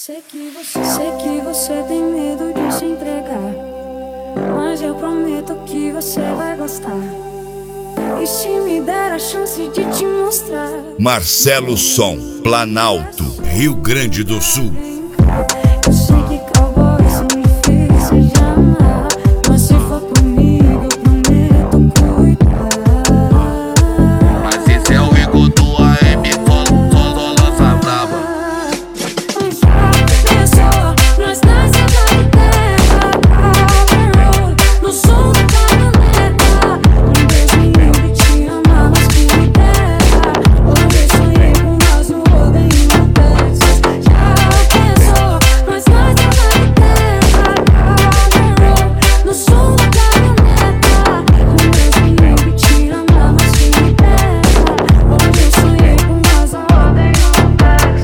Sei que você tem medo de se entregar, mas eu prometo que você vai gostar. E se me der a chance de te mostrar. Marcelo Som, Planalto, Rio Grande do Sul. Eu sei que cowboy são difíceis de amar, mas se for comigo eu prometo cuidar. Mas esse é o Igor do AM, só lança braba. No som da caminhoneta, um beijinho que te ama, mas que me dera. Hoje eu sonhei com nós no rodeio no Texas. Já pensou, nós na terra, no som da caminhoneta, um beijinho que te ama, mas que me dera. Hoje eu sonhei com nós no rodeio no Texas.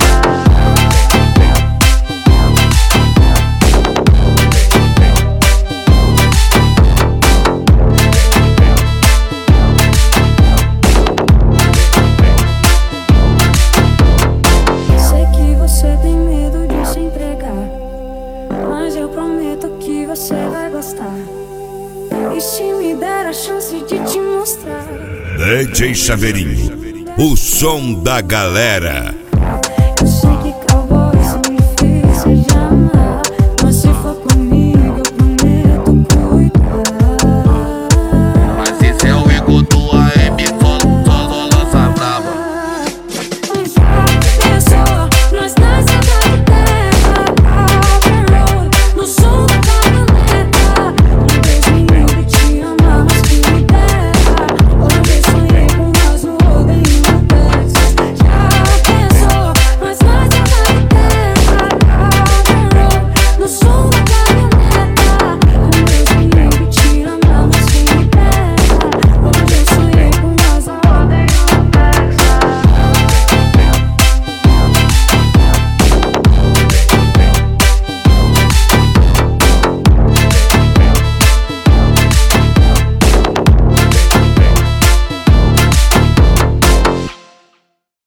Sei que você tem medo de se entregar, mas eu prometo que você vai gostar. E se me der a chance de te mostrar. DJ Chaveirinho, o som da galera.